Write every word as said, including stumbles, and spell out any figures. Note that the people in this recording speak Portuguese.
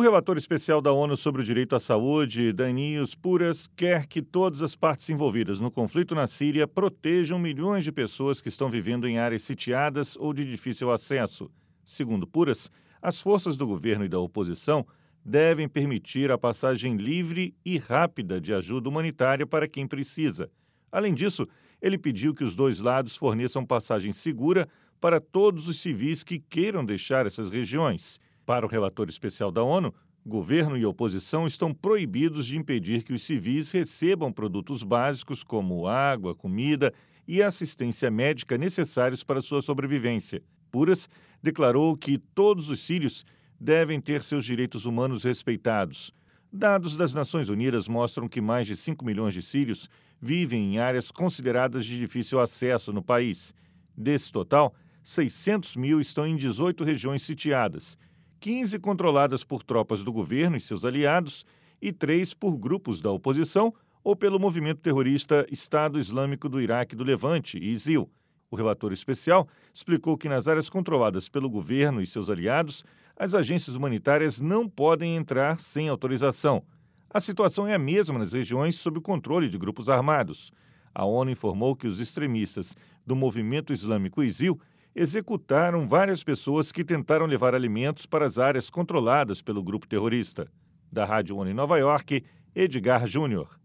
relator especial da ONU sobre o direito à saúde, Danius Puras, quer que todas as partes envolvidas no conflito na Síria protejam milhões de pessoas que estão vivendo em áreas sitiadas ou de difícil acesso. Segundo Puras, as forças do governo e da oposição devem permitir a passagem livre e rápida de ajuda humanitária para quem precisa. Além disso, ele pediu que os dois lados forneçam passagem segura para todos os civis que queiram deixar essas regiões. Para o relator especial da ONU, governo e oposição estão proibidos de impedir que os civis recebam produtos básicos como água, comida e assistência médica necessários para sua sobrevivência. Puras declarou que todos os sírios devem ter seus direitos humanos respeitados. Dados das Nações Unidas mostram que mais de cinco milhões de sírios vivem em áreas consideradas de difícil acesso no país. Desse total, seiscentos mil estão em dezoito regiões sitiadas, quinze controladas por tropas do governo e seus aliados e três por grupos da oposição ou pelo movimento terrorista Estado Islâmico do Iraque e do Levante, ISIL. O relator especial explicou que nas áreas controladas pelo governo e seus aliados, as agências humanitárias não podem entrar sem autorização. A situação é a mesma nas regiões sob o controle de grupos armados. A ONU informou que os extremistas do movimento islâmico ISIL executaram várias pessoas que tentaram levar alimentos para as áreas controladas pelo grupo terrorista. Da Rádio ONU em Nova York, Edgar Júnior.